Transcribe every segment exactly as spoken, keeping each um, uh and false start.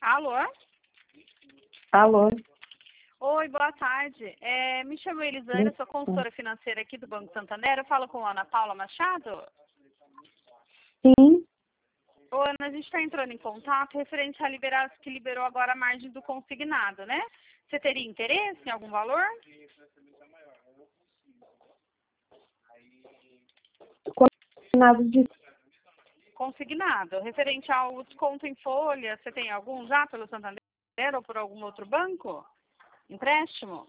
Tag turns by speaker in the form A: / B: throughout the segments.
A: Alô?
B: Alô?
A: Oi, boa tarde. É, me chamo Elisânia, sou consultora financeira aqui do Banco Santander. Eu falo com a Ana Paula Machado?
B: Sim.
A: Ô, Ana, a gente está entrando em contato referente a liberar, que liberou agora a margem do consignado, né? Você teria interesse em algum valor?
B: Nada de...
A: Consignado. Referente ao desconto em folha, você tem algum já pelo Santander ou por algum outro banco? Empréstimo?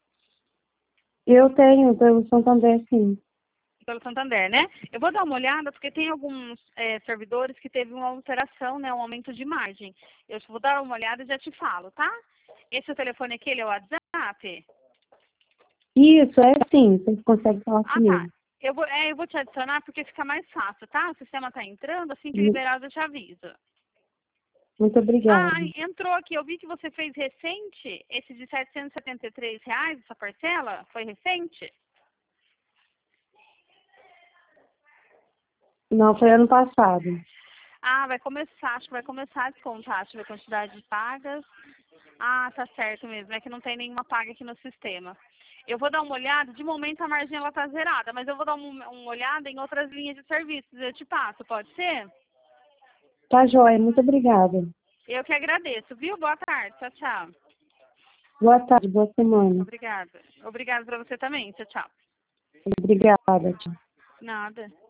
B: Eu tenho pelo Santander, sim.
A: Pelo Santander, né? Eu vou dar uma olhada, porque tem alguns é, servidores que teve uma alteração, né? Um aumento de margem. Eu vou dar uma olhada e já te falo, tá? Esse é o telefone aqui, ele é o WhatsApp?
B: Isso, é sim. Você consegue falar
A: Ah, tá.
B: comigo.
A: Eu vou, é, eu vou te adicionar porque fica mais fácil, tá? O sistema está entrando, assim que liberado eu te aviso.
B: Muito obrigada.
A: Ah, entrou aqui. Eu vi que você fez recente, esse de setecentos e setenta e três reais, essa parcela, foi recente?
B: Não, foi ano passado.
A: Ah, vai começar, acho que vai começar a descontar, deixa eu ver a quantidade de pagas. Ah, tá certo mesmo, é que não tem nenhuma paga aqui no sistema. Eu vou dar uma olhada, de momento a margem ela tá zerada, mas eu vou dar uma, uma olhada em outras linhas de serviços, eu te passo, pode ser?
B: Tá joia, muito obrigada.
A: Eu que agradeço, viu? Boa tarde, tchau, tchau.
B: Boa tarde, boa semana.
A: Obrigada. Obrigada pra você também, tchau, tchau.
B: Obrigada, tchau.
A: Nada.